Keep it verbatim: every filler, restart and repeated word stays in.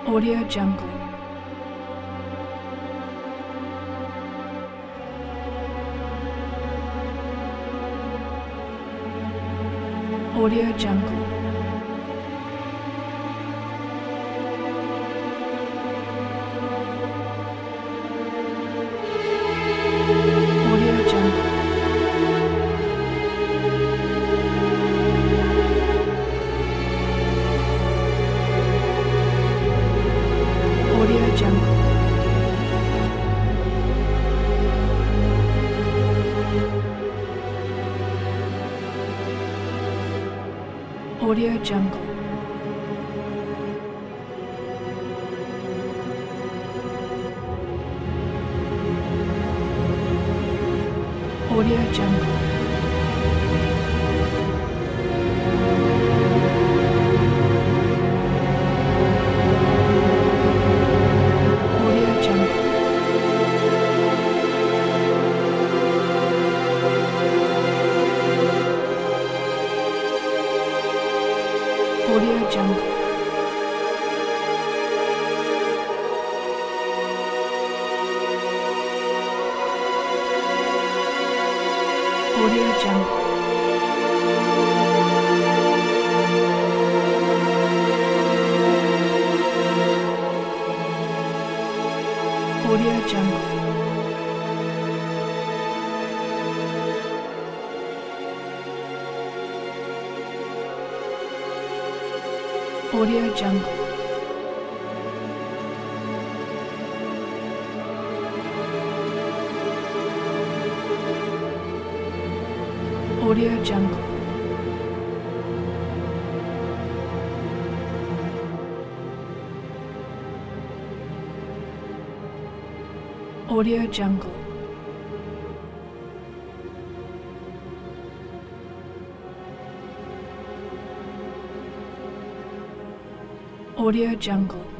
Audio Jungle. Audio Jungle. Audio Jungle. Audio Jungle. Audio Jungle. Audio Jungle. Audio Jungle. Audio Jungle. Audio Jungle. Audio Jungle. Audio Jungle. Audio Jungle. Audio Jungle. Audio Jungle.